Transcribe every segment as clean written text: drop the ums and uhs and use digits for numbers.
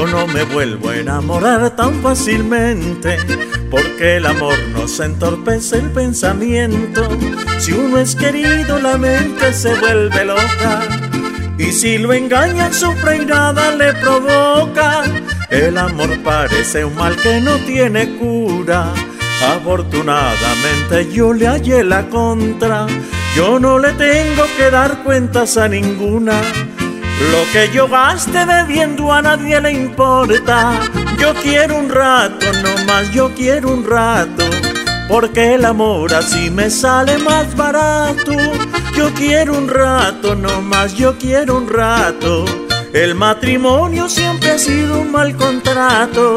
no me vuelvo a enamorar tan fácilmente, porque el amor nos entorpece el pensamiento. Si uno es querido, la mente se vuelve loca, y si lo engañan sufre y nada le provoca. El amor parece un mal que no tiene cura. Afortunadamente yo le hallé la contra. Yo no le tengo que dar cuentas a ninguna. Lo que yo gaste bebiendo a nadie le importa. Yo quiero un rato, no más, yo quiero un rato, porque el amor así me sale más barato. Yo quiero un rato, no más, yo quiero un rato. El matrimonio siempre ha sido un mal contrato.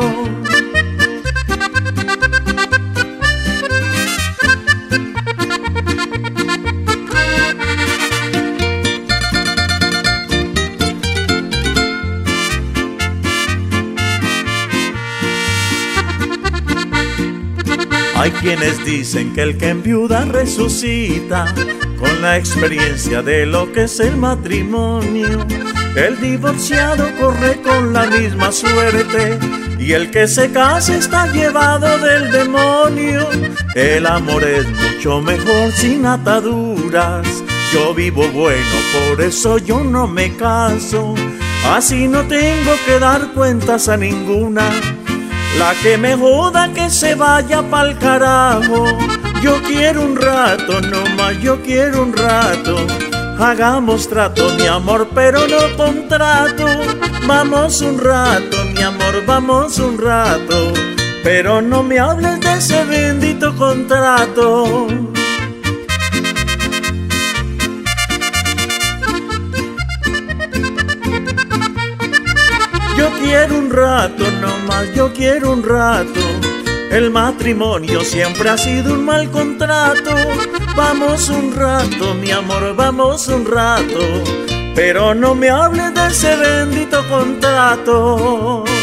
Hay quienes dicen que el que enviuda resucita, con la experiencia de lo que es el matrimonio. El divorciado corre con la misma suerte, y el que se casa está llevado del demonio. El amor es mucho mejor sin ataduras. Yo vivo bueno, por eso yo no me caso. Así no tengo que dar cuentas a ninguna. La que me joda que se vaya pa'l carajo. Yo quiero un rato, no más, yo quiero un rato. Hagamos trato, mi amor, pero no contrato. Vamos un rato, mi amor, vamos un rato, pero no me hables de ese bendito contrato. Yo quiero un rato, no más, yo quiero un rato. El matrimonio siempre ha sido un mal contrato. Vamos un rato, mi amor, vamos un rato, pero no me hables de ese bendito contrato.